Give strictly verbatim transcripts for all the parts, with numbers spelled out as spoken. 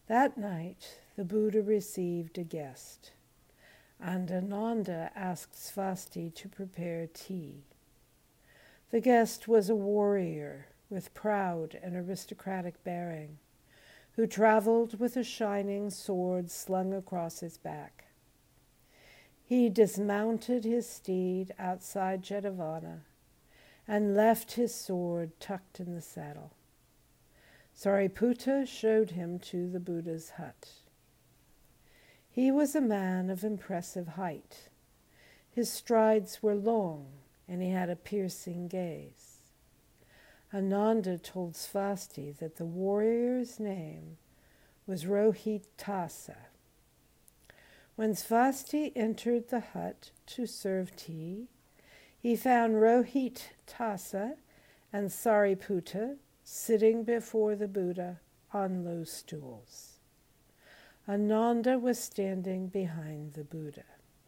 That night, the Buddha received a guest, and Ananda asked Svasti to prepare tea. The guest was a warrior with proud and aristocratic bearing, who traveled with a shining sword slung across his back. He dismounted his steed outside Jetavana and left his sword tucked in the saddle. Sariputta showed him to the Buddha's hut. He was a man of impressive height. His strides were long, and he had a piercing gaze. Ananda told Svasti that the warrior's name was Rohitasa. When Svasti entered the hut to serve tea, he found Rohitasa and Sariputta sitting before the Buddha on low stools. Ananda was standing behind the Buddha.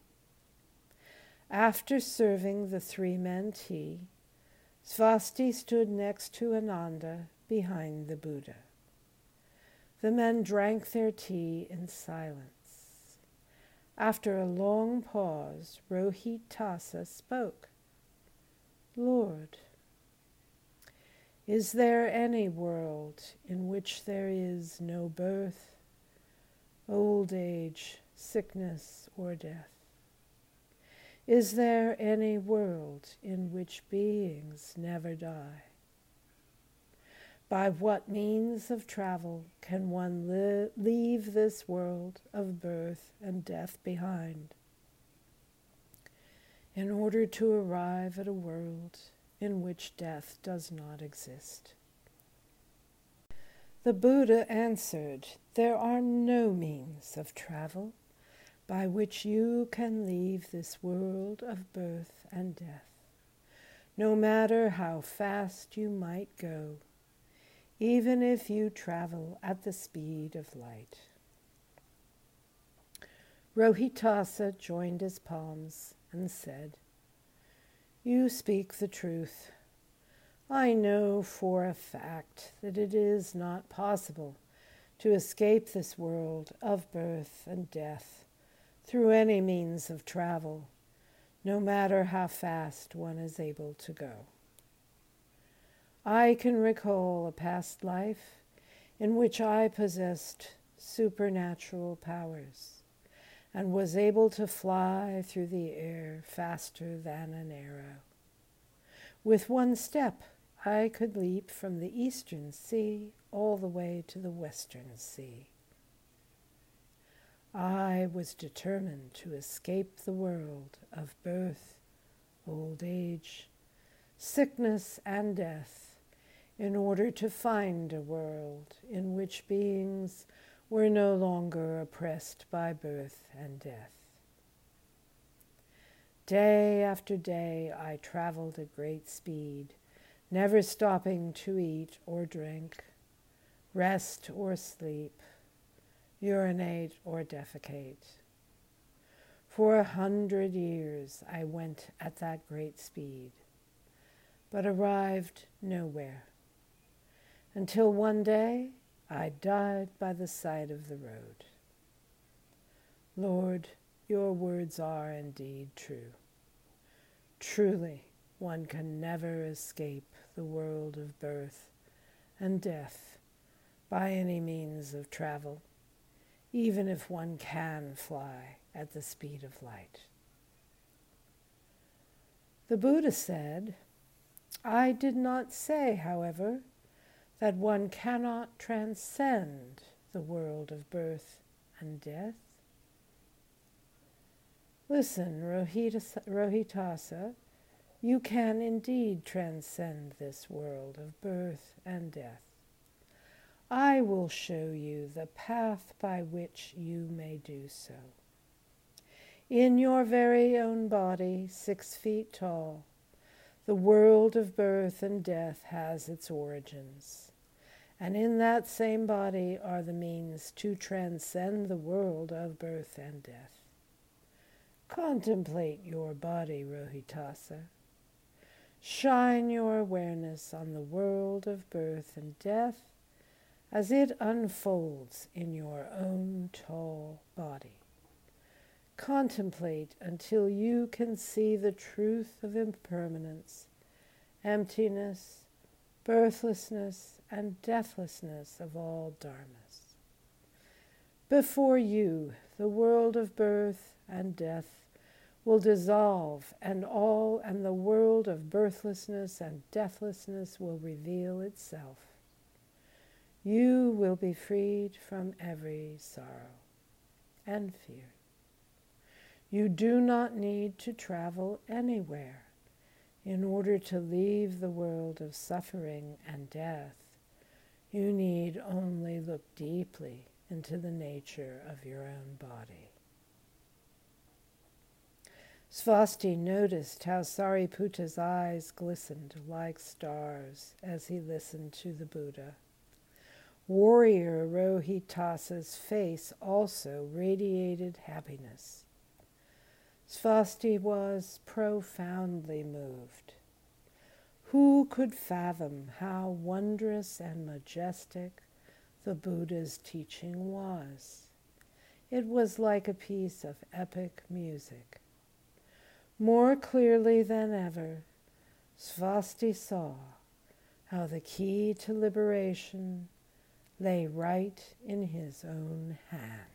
After serving the three men tea, Svasti stood next to Ananda behind the Buddha. The men drank their tea in silence. After a long pause, Rohitasa spoke. "Lord, is there any world in which there is no birth, old age, sickness, or death? Is there any world in which beings never die? By what means of travel can one li- leave this world of birth and death behind, in order to arrive at a world in which death does not exist?" The Buddha answered, "There are no means of travel by which you can leave this world of birth and death, no matter how fast you might go, even if you travel at the speed of light." Rohitasa joined his palms and said, "You speak the truth. I know for a fact that it is not possible to escape this world of birth and death through any means of travel, no matter how fast one is able to go. I can recall a past life in which I possessed supernatural powers and was able to fly through the air faster than an arrow. With one step, I could leap from the eastern sea all the way to the western sea. I was determined to escape the world of birth, old age, sickness, and death in order to find a world in which beings were no longer oppressed by birth and death. Day after day I traveled at great speed, never stopping to eat or drink, rest or sleep, urinate or defecate. For a hundred years I went at that great speed, but arrived nowhere, until one day I died by the side of the road. Lord, your words are indeed true. Truly, one can never escape the world of birth and death by any means of travel, even if one can fly at the speed of light." The Buddha said, "I did not say, however, that one cannot transcend the world of birth and death. Listen, Rohitasa, you can indeed transcend this world of birth and death. I will show you the path by which you may do so. In your very own body, six feet tall, the world of birth and death has its origins, and in that same body are the means to transcend the world of birth and death. Contemplate your body, Rohitasa. Shine your awareness on the world of birth and death as it unfolds in your own tall body. Contemplate until you can see the truth of impermanence, emptiness, birthlessness, and deathlessness of all dharmas. Before you, the world of birth and death will dissolve, and all and the world of birthlessness and deathlessness will reveal itself. You will be freed from every sorrow and fear. You do not need to travel anywhere in order to leave the world of suffering and death. You need only look deeply into the nature of your own body. Svasti noticed how Sariputta's eyes glistened like stars as he listened to the Buddha. Warrior Rohitasa's face also radiated happiness. Svasti was profoundly moved. Who could fathom how wondrous and majestic the Buddha's teaching was? It was like a piece of epic music. More clearly than ever, Svasti saw how the key to liberation lay right in his own hand.